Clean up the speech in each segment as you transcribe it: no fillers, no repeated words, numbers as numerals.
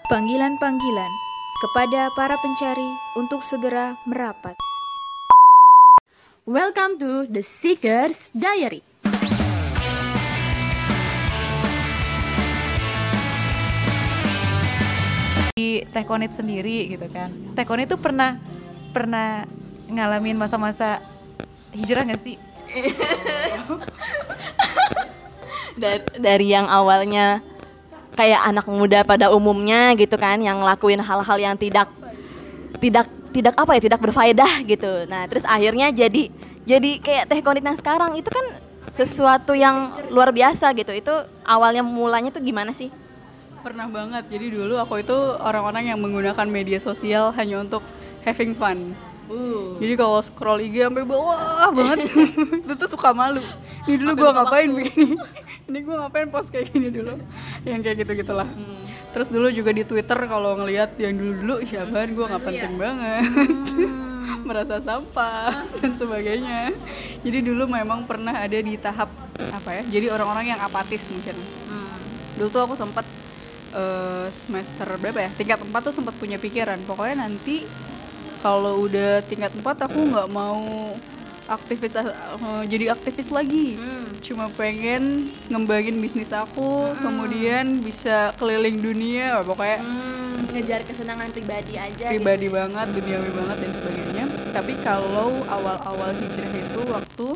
Panggilan-panggilan kepada para pencari untuk segera merapat. Welcome to The Seeker's Diary. Di Tekonit sendiri gitu kan. Tekonit tuh pernah ngalamin masa-masa hijrah nggak sih? Dari yang awalnya kayak anak muda pada umumnya gitu kan, yang ngelakuin hal-hal yang tidak berfaedah gitu. Nah, terus akhirnya jadi kayak Teh Konit yang sekarang itu kan sesuatu yang luar biasa gitu. Itu awalnya mulanya tuh gimana sih? Pernah banget. Jadi dulu aku itu orang-orang yang menggunakan media sosial hanya untuk having fun. Jadi kalau scroll IG sampai bawah banget itu tuh suka malu. Ini dulu gue ngapain begini? Ini gue ngapain post kayak gini dulu? Yang kayak gitu-gitulah. Terus dulu juga di Twitter kalau ngelihat yang dulu-dulu, ya apaan gue nggak penting banget. Merasa sampah dan sebagainya. Jadi dulu memang pernah ada di tahap apa ya? Jadi orang-orang yang apatis mungkin. Dulu tuh aku sempat semester berapa ya? Tingkat 4 tuh sempat punya pikiran. Pokoknya nanti kalau udah tingkat 4 aku nggak mau jadi aktivis lagi. Cuma pengen ngembangin bisnis aku, kemudian bisa keliling dunia, pokoknya Ngejar kesenangan pribadi aja pribadi gitu. banget, duniawi banget dan sebagainya. Tapi kalau awal-awal hijrah itu waktu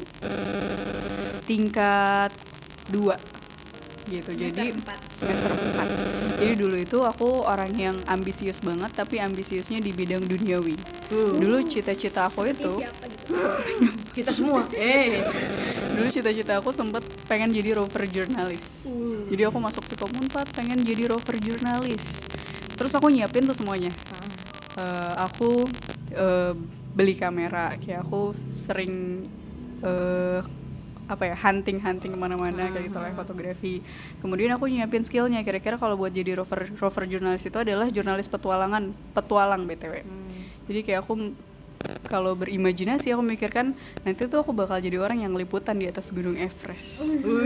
tingkat 2 gitu. Jadi semester 4. Jadi dulu itu aku orang yang ambisius banget, tapi ambisiusnya di bidang duniawi. Dulu cita-cita aku itu Kita semua. dulu cita-cita aku sempet pengen jadi rover jurnalis. Jadi aku masuk di Komunpad pengen jadi rover jurnalis. Terus aku nyiapin tuh semuanya. Aku beli kamera, kayak aku sering hunting kemana-mana kayak gitu lah, fotografi. Kemudian aku nyiapin skillnya, kira-kira kalau buat jadi rover jurnalis itu adalah jurnalis petualang BTW. Jadi kayak aku kalau berimajinasi aku mikirkan nanti tuh aku bakal jadi orang yang liputan di atas Gunung Everest.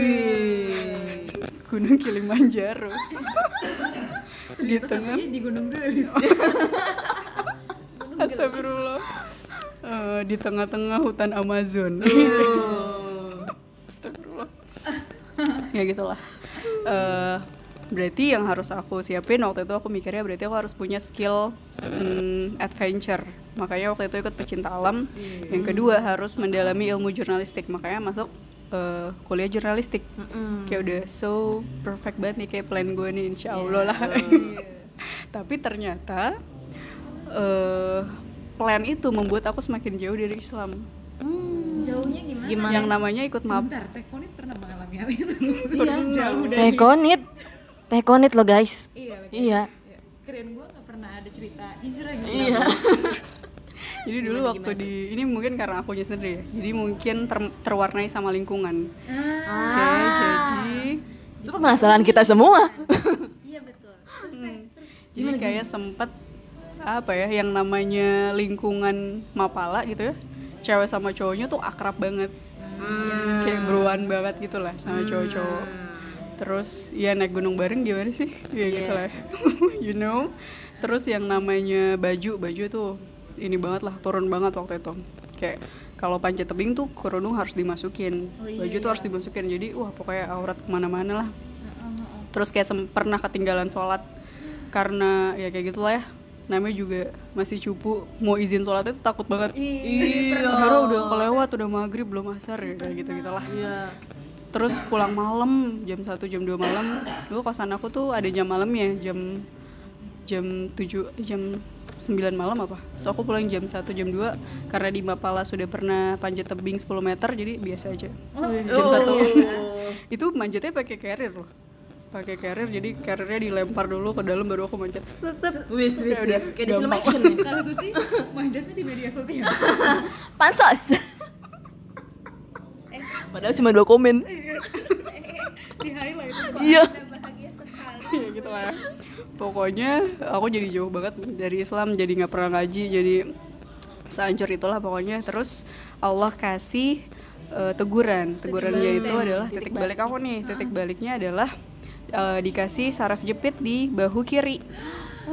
Gunung Kilimanjaro. Di tengah Di Gunung Gelis. Astagfirullah. Di tengah-tengah hutan Amazon. Astagfirullah. Ya gitulah. Berarti yang harus aku siapin waktu itu, aku mikirnya berarti aku harus punya skill adventure. Makanya waktu itu ikut pecinta alam. Yang kedua harus mendalami ilmu jurnalistik. Makanya masuk kuliah jurnalistik. Kayak udah so perfect banget nih kayak plan gue nih, insya Allah lah. Tapi ternyata plan itu membuat aku semakin jauh dari Islam. Jauhnya gimana? Yang namanya ikut map. Sebentar, Teh Konit pernah mengalami hal itu. Jauh Teh Konit loh guys. Iya. Keren, gue nggak pernah ada cerita hijrah gitu. Iya. Jadi dulu waktu ini mungkin karena akunya sendiri ya. Jadi mungkin terwarnai sama lingkungan. Oke, jadi Itu permasalahan kita semua. Iya betul. jadi kayak sempet yang namanya lingkungan Mapala gitu ya. Cewek sama cowoknya tuh akrab banget. Kayak beruan banget gitu lah sama cowok-cowok. Terus ya naik gunung bareng gimana sih? Ya gitu lah. You know. Terus yang namanya baju tuh ini banget lah, turun banget waktu itu. Kayak kalau panjat tebing tuh kerudung harus dimasukin. Baju tuh harus dimasukin. Jadi wah pokoknya aurat kemana-mana lah. Terus kayak pernah ketinggalan sholat karena ya kayak gitulah ya. Namanya juga masih cupu, mau izin sholat itu takut banget. Karena udah kelewat, udah maghrib belum asar ya, kayak gitu-gitulah. Terus pulang malam jam 1 jam 2 malam. Dulu kosan aku tuh ada jam malamnya, jam 9 malam apa. So aku pulang jam 1 jam 2 karena di Mapala sudah pernah panjat tebing 10 meter, jadi biasa aja. Jam 1. Itu manjatnya pakai carrier loh. Pakai carrier, jadi carriernya dilempar dulu ke dalam baru aku manjat. Wis. Kayak di film action nih. Kalau Susi manjatnya di media sosial. Pansos. Padahal cuma 2 komen. Di highlight. Iya. Bahagia sekali. Ya gitu lah. Pokoknya aku jadi jauh banget dari Islam, jadi nggak pernah ngaji, jadi sehancur itulah pokoknya. Terus Allah kasih tegurannya itu adalah titik balik aku nih. Titik baliknya adalah dikasih saraf jepit di bahu kiri.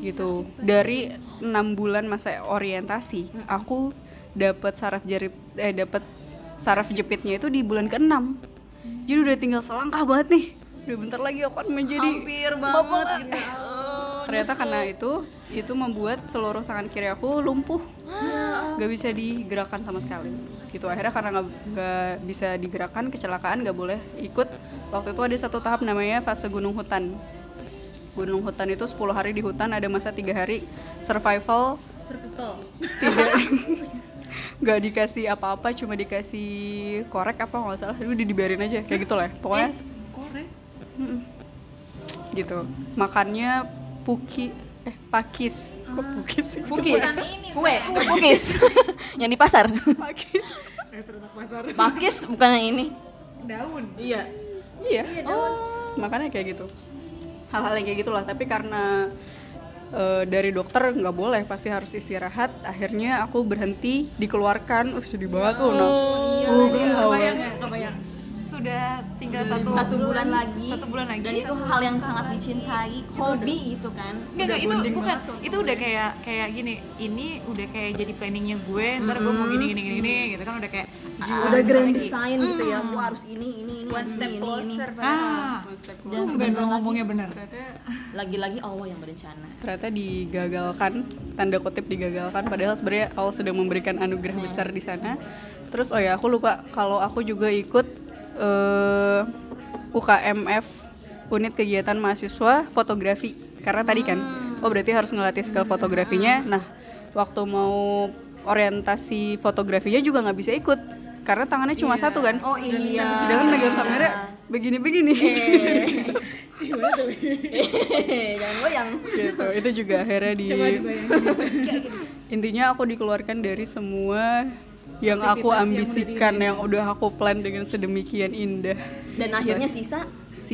gitu. Dari 6 bulan masa orientasi, aku dapat saraf jepitnya itu di bulan ke-6. Jadi udah tinggal selangkah banget nih. Udah bentar lagi aku akan menjadi Hampir banget gitu. ternyata karena itu membuat seluruh tangan kiri aku lumpuh, nggak bisa digerakkan sama sekali gitu. Akhirnya karena nggak bisa digerakkan, kecelakaan, nggak boleh ikut. Waktu itu ada satu tahap namanya fase gunung hutan itu 10 hari di hutan, ada masa 3 hari survival, tidak nggak dikasih apa-apa, cuma dikasih korek apa nggak salah, udah dibiarin aja kayak gitu lah pokoknya. Korek. Gitu, makannya pakis. Kok pukis sih? Pukis. Kue, pukis. Yang di pasar. Pakis. Pakis bukannya ini. Daun. Iya. Makanya kayak gitu. Hal-hal yang kayak gitulah, tapi karena dari dokter nggak boleh, pasti harus istirahat. Akhirnya aku berhenti, dikeluarkan. Sedih banget tuh. Kebayang. Sudah tinggal satu bulan lagi. Dan itu hal yang sangat dicintai, hobi itu kan. Enggak, itu bukan. Itu udah kayak gini. Ini udah kayak jadi planningnya gue. Ntar gue mau gini gitu kan, udah kayak Udah grand design gitu ya. Gua harus ini. One step closer. Dan sebenarnya ngomongnya benar. lagi-lagi Allah yang berencana. Ternyata digagalkan, tanda kutip digagalkan, padahal sebenarnya Allah sudah memberikan anugerah besar di sana. Terus aku lupa kalau aku juga ikut UKMF, unit kegiatan mahasiswa fotografi, karena tadi kan berarti harus ngelatih skill fotografinya. Nah, waktu mau orientasi fotografinya juga nggak bisa ikut karena tangannya cuma satu kan. Oh iya. Sedangkan megang kamera begini. Jangan goyang. Gitu. Itu juga akhirnya intinya aku dikeluarkan dari semua yang aku ambisikan, yang udah aku plan dengan sedemikian indah. Dan akhirnya sisa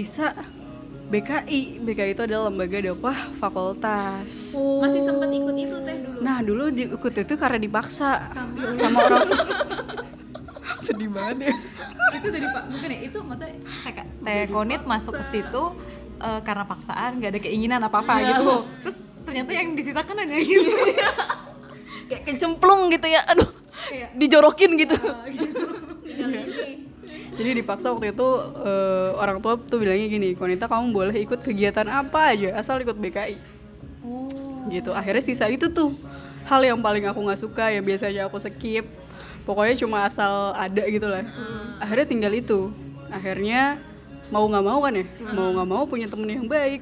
BKI itu adalah lembaga dakwah fakultas. Masih sempat ikut itu teh dulu. Nah dulu ikut itu karena dipaksa sama orang. Sedih banget ya. Itu dari Pak, bukan ya? Itu maksudnya Tekonit masuk ke situ karena paksaan, nggak ada keinginan apa-apa gitu. Terus ternyata yang disisakan hanya gitu. kayak kecemplung gitu ya. Aduh. Dijorokin gitu. Jadi dipaksa waktu itu orang tua tuh bilangnya gini, Konita kamu boleh ikut kegiatan apa aja asal ikut BKI. Gitu. Akhirnya sisa itu tuh hal yang paling aku nggak suka, yang biasanya aku skip. Pokoknya cuma asal ada gitu lah. Akhirnya tinggal itu. Akhirnya mau nggak mau kan ya, mau nggak mau punya temen yang baik.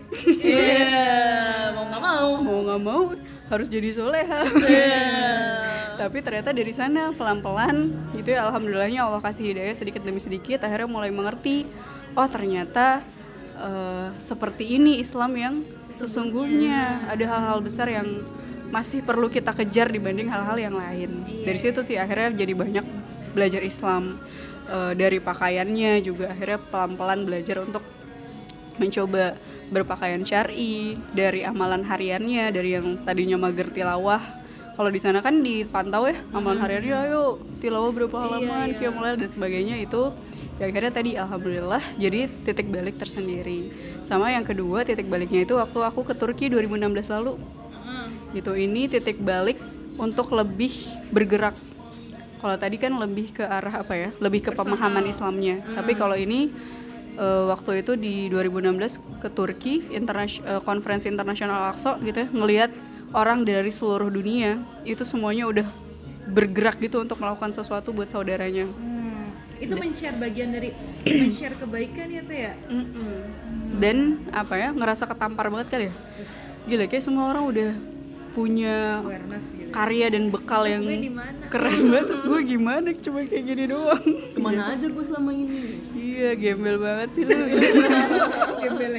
Mau nggak mau harus jadi soleha. Tapi ternyata dari sana pelan-pelan gitu ya, alhamdulillahnya Allah kasih hidayah sedikit demi sedikit, akhirnya mulai mengerti, oh ternyata seperti ini Islam yang sesungguhnya. Ada hal-hal besar yang masih perlu kita kejar dibanding hal-hal yang lain. Dari situ sih akhirnya jadi banyak belajar Islam, dari pakaiannya juga akhirnya pelan-pelan belajar untuk mencoba berpakaian syar'i, dari amalan hariannya, dari yang tadinya mager tilawah. Kalau di sana kan dipantau ya amalan hariannya, ayo tilawah berapa halaman, qiyamul lail dan sebagainya. Itu ya akhirnya tadi alhamdulillah jadi titik balik tersendiri. Sama yang kedua titik baliknya itu waktu aku ke Turki 2016 lalu. Gitu, ini titik balik untuk lebih bergerak. Kalau tadi kan lebih ke arah apa ya, lebih ke pemahaman Islamnya. Tapi kalau ini waktu itu di 2016 ke Turki, konferensi internasional Al-Aqsa gitu ya, ngelihat orang dari seluruh dunia itu semuanya udah bergerak gitu untuk melakukan sesuatu buat saudaranya. Itu men-share bagian dari men-share kebaikan ya Teh ya. Dan apa ya, ngerasa ketampar banget kali ya. Gila, kayak semua orang udah punya Gitu. karya dan bekal yang keren banget. Terus gue gimana cuma kayak gini doang. Kemana aja gue selama ini? Iya, gembel banget sih lu. Gembel.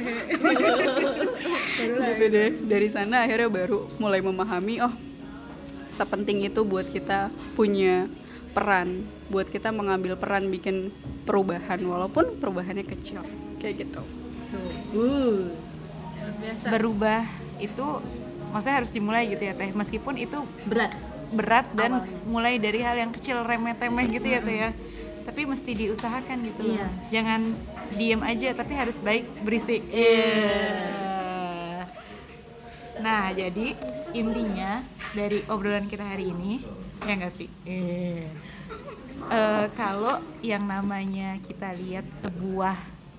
Gitu deh. Dari sana akhirnya baru mulai memahami, oh sepenting itu buat kita punya peran, buat kita mengambil peran bikin perubahan walaupun perubahannya kecil, kayak gitu. Berubah itu maksudnya harus dimulai gitu ya Teh, meskipun itu berat dan mulai dari hal yang kecil, remeh-temeh gitu ya Teh ya, tapi mesti diusahakan gitu loh. Jangan diem aja, tapi harus baik berisik. Nah, jadi intinya dari obrolan kita hari ini, ya nggak sih? Kalau yang namanya kita lihat sebuah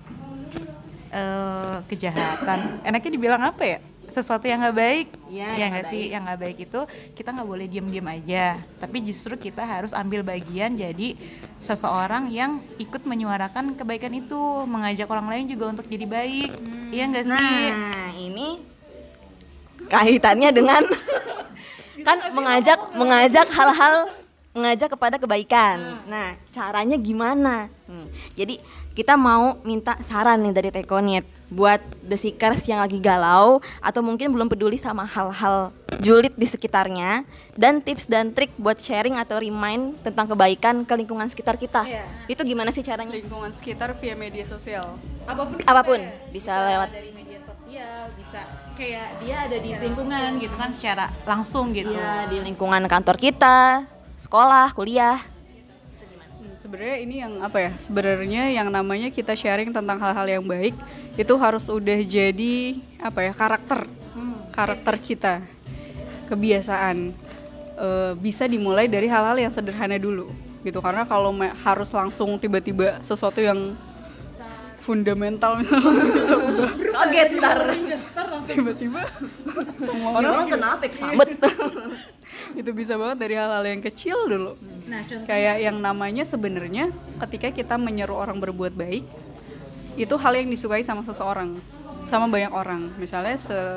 kejahatan, enaknya dibilang apa ya? Sesuatu yang nggak baik, ya nggak sih? Yang nggak baik itu kita nggak boleh diam-diam aja, tapi justru kita harus ambil bagian jadi seseorang yang ikut menyuarakan kebaikan itu, mengajak orang lain juga untuk jadi baik, iya nggak sih? Nah, ini kaitannya dengan kan mengajak hal-hal, mengajak kepada kebaikan. Nah, caranya gimana? Jadi kita mau minta saran nih dari Tekonit buat The Seekers yang lagi galau atau mungkin belum peduli sama hal-hal julid di sekitarnya, dan tips dan trik buat sharing atau remind tentang kebaikan ke lingkungan sekitar kita. Itu gimana sih caranya? Lingkungan sekitar via media sosial. Apapun bisa lewat dari media sosial, bisa kayak dia ada di lingkungan gitu kan, secara langsung gitu. ya, di lingkungan kantor kita, sekolah, kuliah. Sebenarnya ini yang apa ya? Sebenarnya yang namanya kita sharing tentang hal-hal yang baik itu harus udah jadi apa ya? Karakter kita, kebiasaan. Bisa dimulai dari hal-hal yang sederhana dulu, gitu. Karena kalau harus langsung tiba-tiba sesuatu yang fundamental misalnya Kaget ntar. tiba-tiba semua Orang kenapa kesambet? itu bisa banget dari hal-hal yang kecil dulu. Nah, Kayak yang namanya sebenarnya ketika kita menyeru orang berbuat baik, itu hal yang disukai sama seseorang, sama banyak orang. Misalnya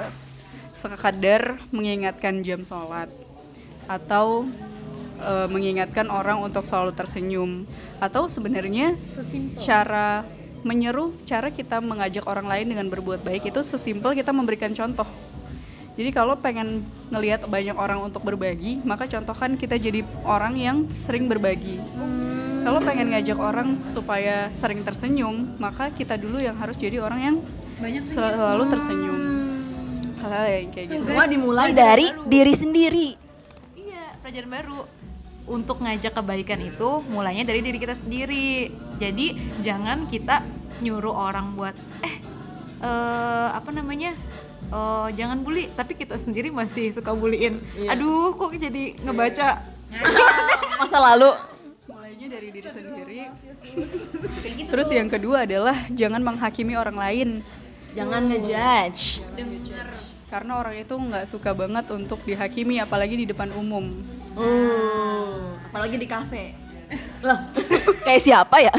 sekadar mengingatkan jam sholat, atau mengingatkan orang untuk selalu tersenyum, atau sebenarnya cara menyeru, cara kita mengajak orang lain dengan berbuat baik itu sesimpel kita memberikan contoh. Jadi kalau pengen ngelihat banyak orang untuk berbagi, maka contohkan kita jadi orang yang sering berbagi. Kalau pengen ngajak orang supaya sering tersenyum, maka kita dulu yang harus jadi orang yang selalu tersenyum. Hal-hal yang kayak gitu. Semua dimulai dari diri sendiri. iya, pelajaran baru. Untuk ngajak kebaikan itu mulainya dari diri kita sendiri. Jadi jangan kita nyuruh orang buat jangan bully, tapi kita sendiri masih suka buliin. Aduh, kok jadi ngebaca Masa lalu. Mulainya dari diri sendiri. Terus yang kedua adalah jangan menghakimi orang lain. Jangan ngejudge. Karena orang itu nggak suka banget untuk dihakimi, apalagi di depan umum. Apalagi di kafe. Lah, kayak siapa ya?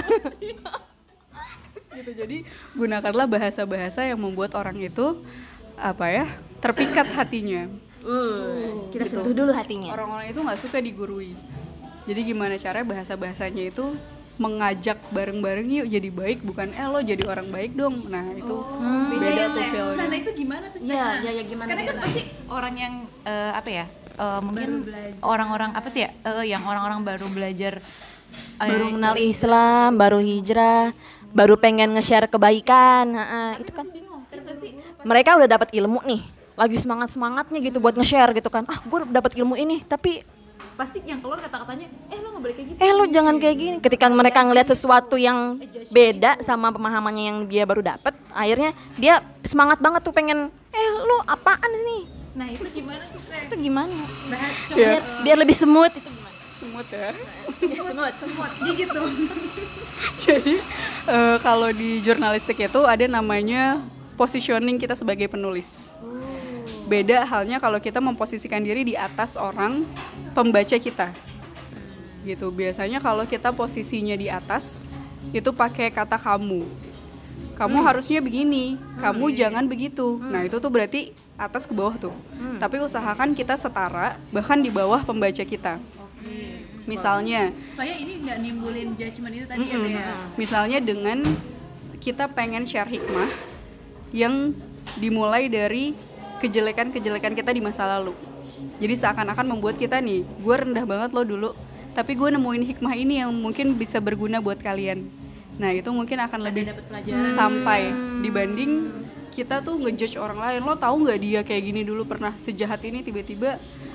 Gitu. Jadi gunakanlah bahasa-bahasa yang membuat orang itu terpikat hatinya. Kita sentuh dulu hatinya. Orang-orang itu nggak suka digurui. Jadi gimana caranya bahasa-bahasanya itu mengajak bareng-bareng, yuk jadi baik, bukan lo jadi orang baik dong. Nah itu beda tuh feelnya. Nah itu gimana tuh? Iya, gimana? Karena kan pasti orang yang mungkin orang-orang yang orang-orang baru belajar, baru mengenal Islam, baru hijrah, baru pengen nge-share kebaikan. Itu kan mereka udah dapat ilmu nih, lagi semangat-semangatnya gitu buat nge-share gitu kan. Gue dapat ilmu ini, tapi pasti yang keluar kata-katanya lo nggak boleh kayak gitu, lo jangan kayak gini. Ketika mereka ngelihat sesuatu yang beda sama pemahamannya yang dia baru dapat, akhirnya dia semangat banget tuh pengen lo apaan nih. Nah itu gimana tuh? Itu gimana? Ya. Biar lebih smooth itu gimana? Semut ya. Semut gitu. Jadi kalau di jurnalistik itu ada namanya positioning kita sebagai penulis. Beda halnya kalau kita memposisikan diri di atas orang pembaca kita. Gitu. Biasanya kalau kita posisinya di atas, itu pakai kata kamu. Kamu harusnya begini, kamu jangan begitu. Nah, itu tuh berarti atas ke bawah tuh. Tapi usahakan kita setara, bahkan di bawah pembaca kita. Misalnya, Supaya ini nggak nimbulin judgement itu tadi ya. Misalnya dengan kita pengen share hikmah yang dimulai dari kejelekan-kejelekan kita di masa lalu. Jadi seakan-akan membuat kita nih, gue rendah banget lo dulu, tapi gue nemuin hikmah ini yang mungkin bisa berguna buat kalian. Nah itu mungkin akan lebih sampai dibanding kita tuh ngejudge orang lain. Lo tahu nggak dia kayak gini dulu pernah sejahat ini, tiba-tiba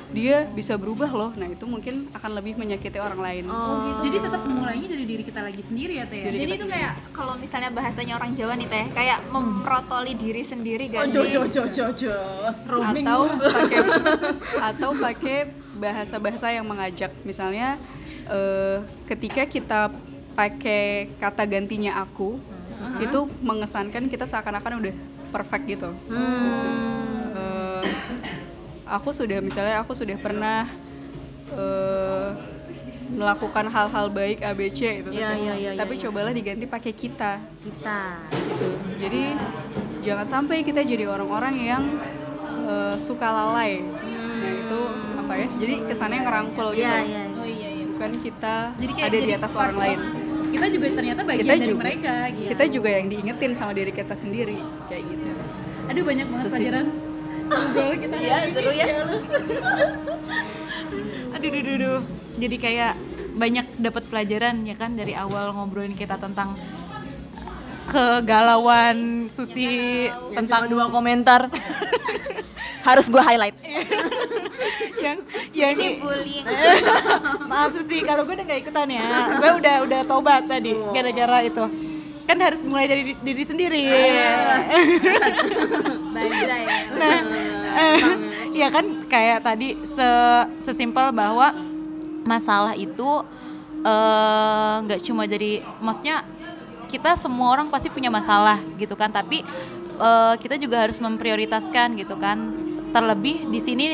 dia bisa berubah loh. Nah itu mungkin akan lebih menyakiti orang lain. Jadi tetap memulainya dari diri kita lagi sendiri ya Teh. Jadi itu kayak kalau misalnya bahasanya orang Jawa nih Teh, kayak memprotoli diri sendiri gak sih? Atau pakai bahasa-bahasa yang mengajak. Misalnya ketika kita pakai kata gantinya aku, itu mengesankan kita seakan-akan udah perfect gitu. Aku sudah pernah melakukan hal-hal baik ABC gitu. Tapi cobalah diganti pakai kita. Gitu. Jadi jangan sampai kita jadi orang-orang yang suka lalai. Nah itu apa ya? Jadi kesannya ngerangkul gitu. Bukan kita ada di atas orang lain. Kita juga ternyata bagian dari mereka gitu. Kita juga yang diingetin sama diri kita sendiri kayak gitu. Aduh banyak banget pelajaran. Ngobrol kita. Iya, seru ya. Aduh. Jadi kayak banyak dapat pelajaran ya kan dari awal ngobrolin kita tentang kegalauan Susi Tentang 2 komentar. Harus gue highlight. yang Ini bullying. maaf Susi kalau gue udah nggak ikutan ya. Gue udah tobat tadi gara-gara itu. Kan harus mulai dari diri sendiri. Bajai ya. Ya kan kayak tadi sesimpel bahwa masalah itu nggak cuma dari, maksudnya kita semua orang pasti punya masalah gitu kan, tapi kita juga harus memprioritaskan gitu kan. Terlebih di sini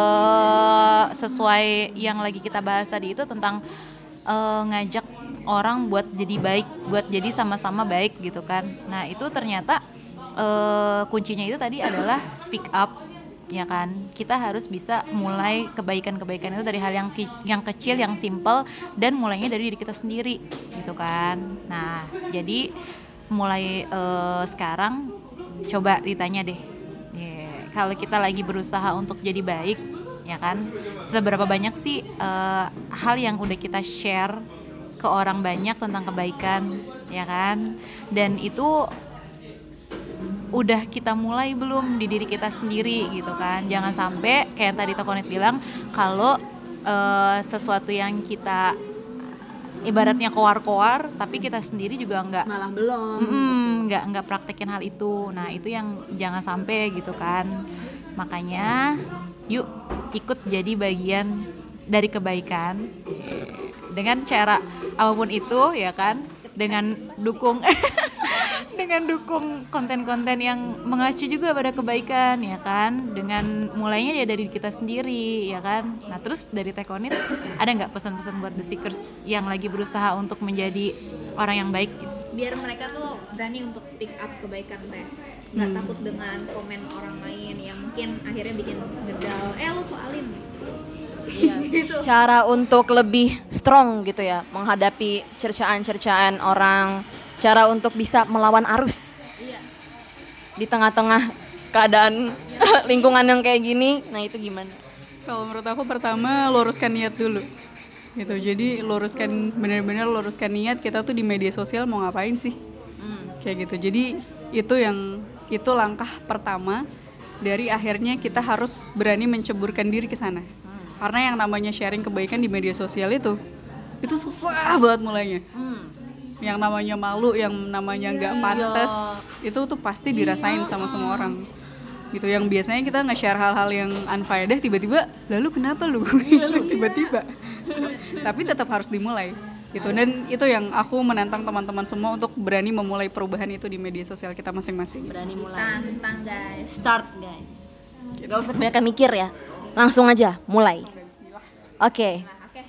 sesuai yang lagi kita bahas tadi itu tentang ngajak orang buat jadi baik, buat jadi sama-sama baik gitu kan. Nah itu ternyata kuncinya itu tadi adalah speak up ya kan. Kita harus bisa mulai kebaikan-kebaikan itu dari hal yang kecil, yang simple, dan mulainya dari diri kita sendiri gitu kan. Nah jadi mulai sekarang coba ditanya deh, kalau kita lagi berusaha untuk jadi baik ya kan, seberapa banyak sih hal yang udah kita share ke orang banyak tentang kebaikan ya kan, dan itu udah kita mulai belum di diri kita sendiri gitu kan. Jangan sampai kayak yang tadi Tokonet bilang, kalau sesuatu yang kita ibaratnya koar-koar tapi kita sendiri juga Malah belum. nggak praktekin hal itu. Nah itu yang jangan sampai gitu kan. Makanya yuk ikut jadi bagian dari kebaikan dengan cara apapun itu ya kan, dengan dukung dengan dukung konten-konten yang mengacu juga pada kebaikan ya kan, dengan mulainya ya dari kita sendiri ya kan. Nah terus dari Tekonit ada nggak pesan-pesan buat The Seekers yang lagi berusaha untuk menjadi orang yang baik gitu? Biar mereka tuh berani untuk speak up kebaikan Teh, nggak takut dengan komen orang lain yang mungkin akhirnya bikin ngedown, lo soalin. Gitu. Cara untuk lebih strong gitu ya menghadapi cercaan-cercaan orang, cara untuk bisa melawan arus di tengah-tengah keadaan lingkungan yang kayak gini. Nah itu gimana? Kalau menurut aku pertama luruskan niat dulu gitu. Jadi benar-benar luruskan niat kita tuh di media sosial mau ngapain sih kayak gitu. Jadi itu langkah pertama dari akhirnya kita harus berani menceburkan diri ke sana. Karena yang namanya sharing kebaikan di media sosial itu susah banget mulainya. Yang namanya malu, yang namanya nggak pantas, itu tuh pasti dirasain sama semua orang. Gitu, yang biasanya kita nge-share hal-hal yang unfaedah, tiba-tiba, lalu kenapa lu? Tiba-tiba. Tapi tetap harus dimulai. Gitu. Dan itu yang aku menantang teman-teman semua untuk berani memulai perubahan itu di media sosial kita masing-masing. Berani mulai. Tantang guys. Start guys. Gak usah banyak mikir ya. Langsung aja mulai. Oke.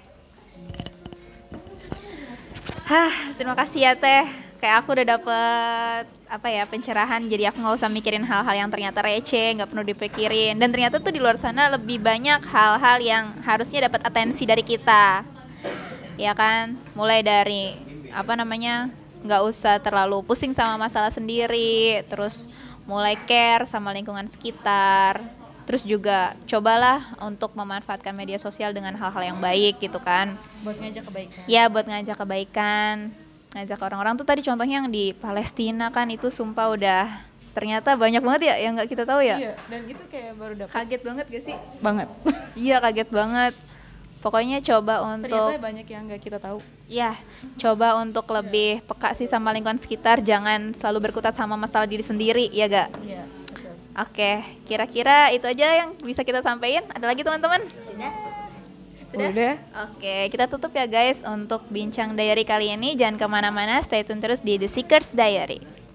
Terima kasih ya Teh. Kayak aku udah dapet pencerahan, jadi aku nggak usah mikirin hal-hal yang ternyata receh, nggak perlu dipikirin. Dan ternyata tuh di luar sana lebih banyak hal-hal yang harusnya dapat atensi dari kita, ya kan? Mulai dari nggak usah terlalu pusing sama masalah sendiri, terus mulai care sama lingkungan sekitar. Terus juga cobalah untuk memanfaatkan media sosial dengan hal-hal yang baik gitu kan. Buat ngajak kebaikan. Ya buat ngajak kebaikan, ngajak orang-orang tuh tadi contohnya yang di Palestina kan, itu sumpah udah ternyata banyak banget ya yang nggak kita tahu ya. Iya, dan itu kayak baru dapat Kaget banget gak sih? banget. Iya, kaget banget. Pokoknya coba untuk Ternyata banyak yang nggak kita tahu. ya, coba untuk lebih peka sih sama lingkungan sekitar, jangan selalu berkutat sama masalah diri sendiri, ya gak? Iya, betul. Oke, kira-kira itu aja yang bisa kita sampaikan. Ada lagi teman-teman? Sudah? Udah. Oke, kita tutup ya guys untuk bincang diary kali ini. Jangan kemana-mana, stay tune terus di The Seekers Diary.